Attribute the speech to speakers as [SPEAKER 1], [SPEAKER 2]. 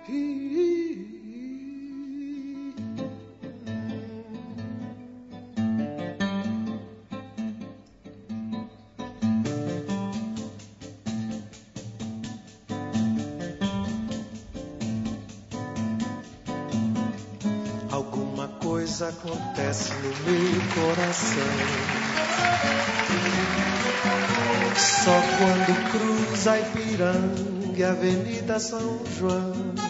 [SPEAKER 1] Alguma coisa acontece no meu coração. Só quando cruza a Ipiranga e a Avenida São João.